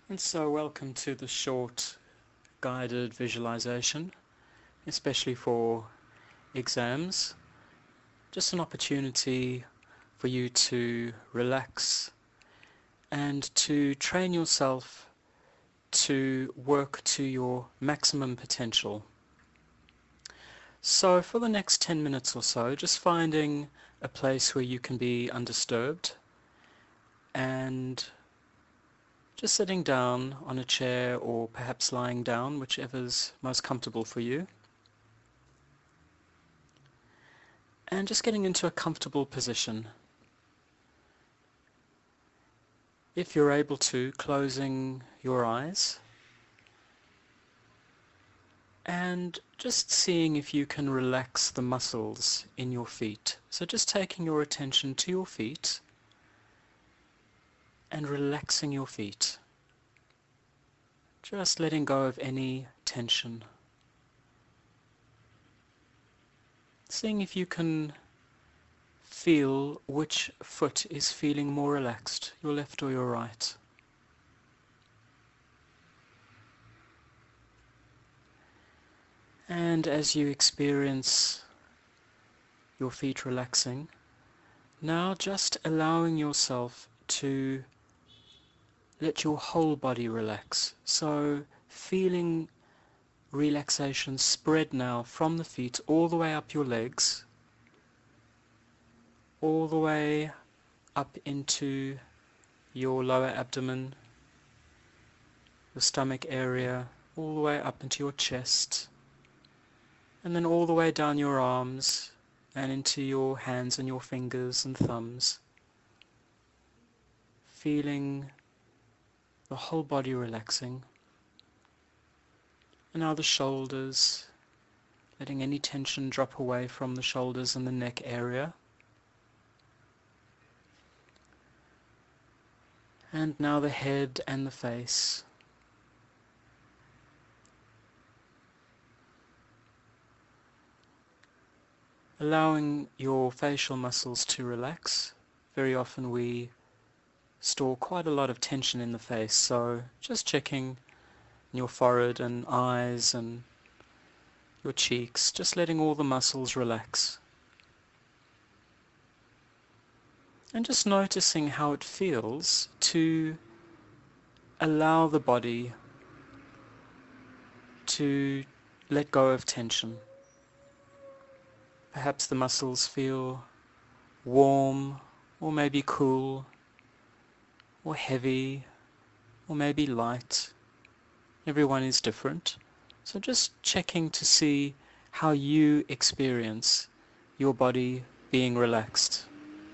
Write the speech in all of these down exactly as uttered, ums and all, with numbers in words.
And so welcome to the short guided visualization, especially for exams. Just an opportunity for you to relax and to train yourself to work to your maximum potential. So for the next ten minutes or so, just finding a place where you can be undisturbed and just sitting down on a chair or perhaps lying down, whichever's most comfortable for you. And just getting into a comfortable position. If you're able to, closing your eyes and just seeing if you can relax the muscles in your feet. So just taking your attention to your feet and relaxing your feet. Just letting go of any tension. Seeing if you can feel which foot is feeling more relaxed, your left or your right. And as you experience your feet relaxing, now just allowing yourself to let your whole body relax. So feeling relaxation spread now from the feet all the way up your legs, all the way up into your lower abdomen, your stomach area, all the way up into your chest, and then all the way down your arms and into your hands and your fingers and thumbs. Feeling the whole body relaxing. And now the shoulders, letting any tension drop away from the shoulders and the neck area. And now the head and the face. Allowing your facial muscles to relax. Very often we store quite a lot of tension in the face, so just checking your forehead and eyes and your cheeks, just letting all the muscles relax. And just noticing how it feels to allow the body to let go of tension. Perhaps the muscles feel warm, or maybe cool, or heavy, or maybe light. Everyone is different. So just checking to see how you experience your body being relaxed.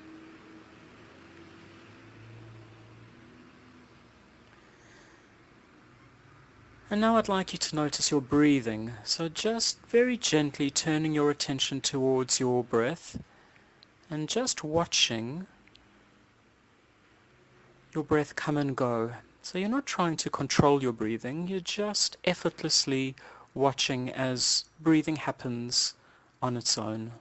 And now I'd like you to notice your breathing. So just very gently turning your attention towards your breath and just watching your breath come and go. So you're not trying to control your breathing, you're just effortlessly watching as breathing happens on its own.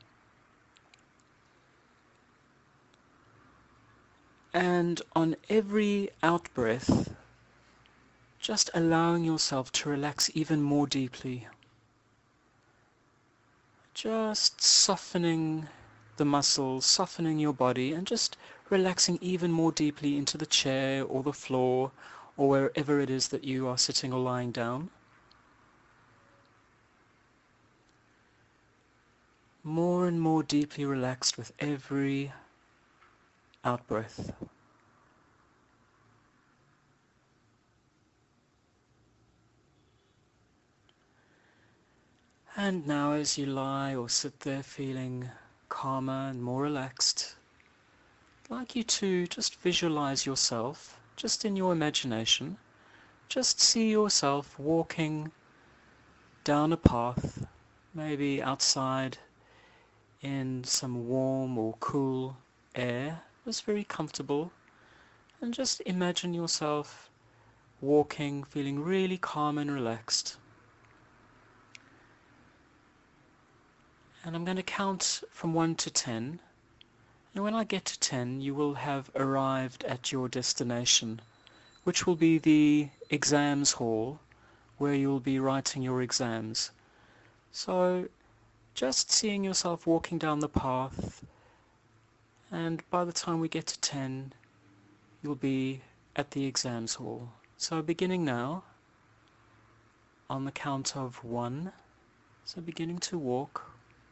And on every out-breath, just allowing yourself to relax even more deeply. Just softening the muscles, softening your body, and just relaxing even more deeply into the chair or the floor or wherever it is that you are sitting or lying down. More and more deeply relaxed with every out-breath. And now as you lie or sit there feeling calmer and more relaxed, I'd like you to just visualize yourself, just in your imagination, just see yourself walking down a path, maybe outside in some warm or cool air, just very comfortable, and just imagine yourself walking, feeling really calm and relaxed. And I'm going to count from one to ten, and when I get to ten, you will have arrived at your destination, which will be the exams hall where you'll be writing your exams. So just seeing yourself walking down the path, and by the time we get to ten, you'll be at the exams hall. So beginning now, on the count of one, so beginning to walk,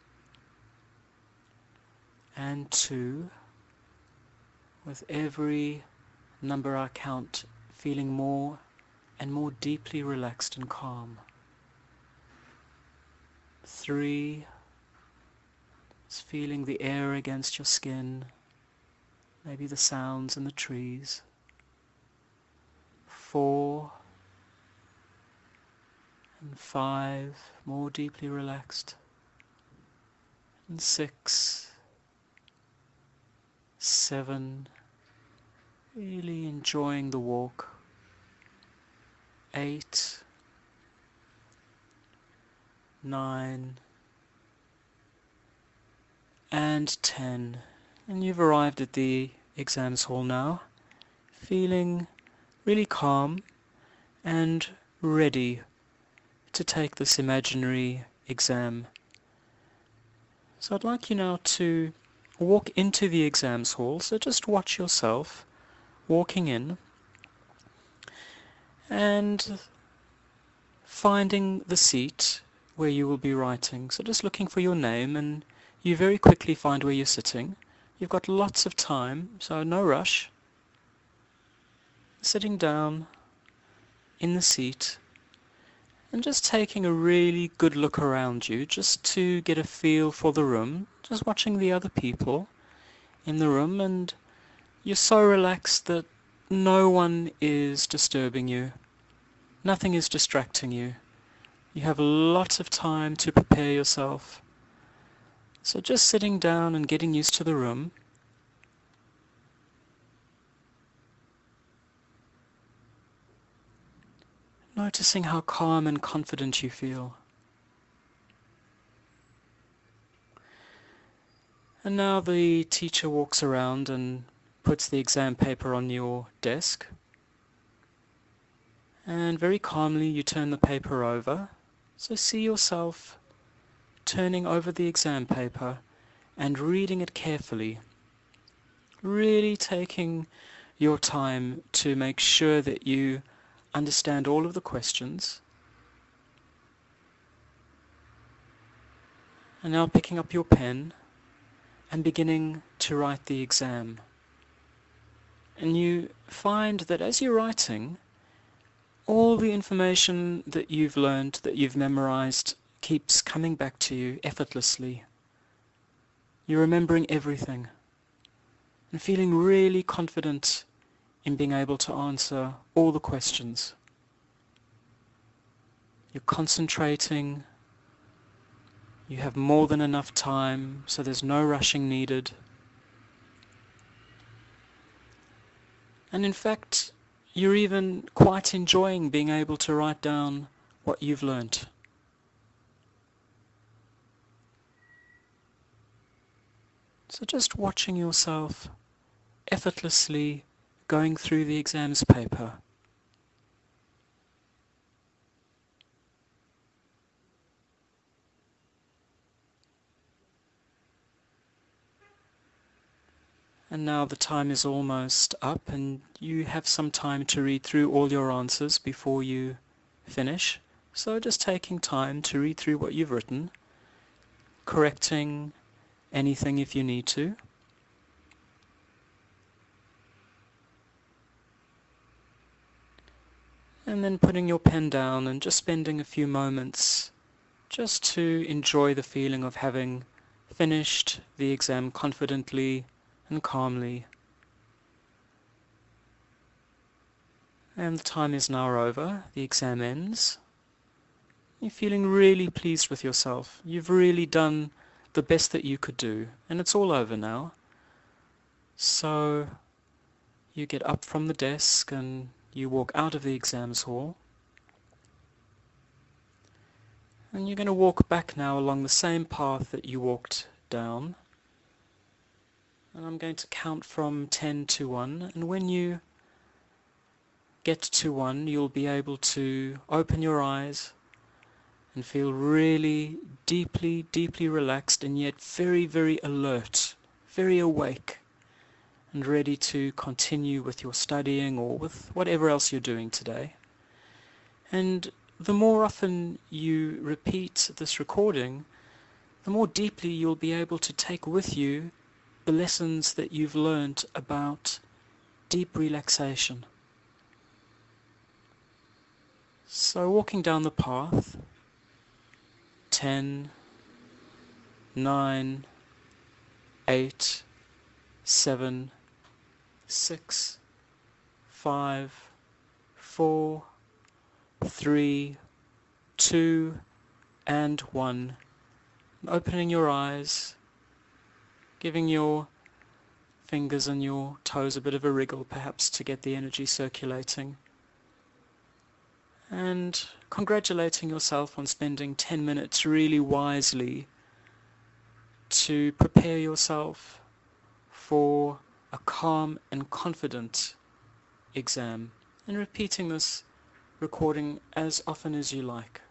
and two, with every number I count, feeling more and more deeply relaxed and calm. Three, just feeling the air against your skin, maybe the sounds in the trees. Four, and five, more deeply relaxed. And six, seven, really enjoying the walk. Eight, nine, and ten. And you've arrived at the exams hall now, feeling really calm and ready to take this imaginary exam. So I'd like you now to walk into the exams hall, so just watch yourself walking in and finding the seat where you will be writing. So just looking for your name, and you very quickly find where you're sitting. You've got lots of time, so no rush. Sitting down in the seat and just taking a really good look around you, just to get a feel for the room, just watching the other people in the room, and you're so relaxed that no one is disturbing you. Nothing is distracting you. You have lots of time to prepare yourself. So just sitting down and getting used to the room. Noticing how calm and confident you feel. And now the teacher walks around and puts the exam paper on your desk. And very calmly you turn the paper over. So see yourself turning over the exam paper and reading it carefully. Really taking your time to make sure that you understand all of the questions. And now picking up your pen and beginning to write the exam. And you find that as you're writing, all the information that you've learned, that you've memorized, keeps coming back to you effortlessly. You're remembering everything and feeling really confident in being able to answer all the questions. You're concentrating. You have more than enough time, so there's no rushing needed. And in fact, you're even quite enjoying being able to write down what you've learnt. So just watching yourself effortlessly going through the exams paper. And now the time is almost up, and you have some time to read through all your answers before you finish. So just taking time to read through what you've written, correcting anything if you need to. And then putting your pen down and just spending a few moments just to enjoy the feeling of having finished the exam confidently and calmly. And the time is now over. The exam ends. You're feeling really pleased with yourself. You've really done the best that you could do, and it's all over now. So you get up from the desk and you walk out of the exams hall. And you're going to walk back now along the same path that you walked down. And I'm going to count from ten to one, and when you get to one, you'll be able to open your eyes and feel really deeply, deeply relaxed and yet very, very alert, very awake and ready to continue with your studying or with whatever else you're doing today. And the more often you repeat this recording, the more deeply you'll be able to take with you the lessons that you've learned about deep relaxation. So walking down the path, ten, nine, eight, seven, six, five, four, three, two, and one. Opening your eyes, giving your fingers and your toes a bit of a wriggle perhaps to get the energy circulating. And congratulating yourself on spending ten minutes really wisely to prepare yourself for a calm and confident exam, and repeating this recording as often as you like.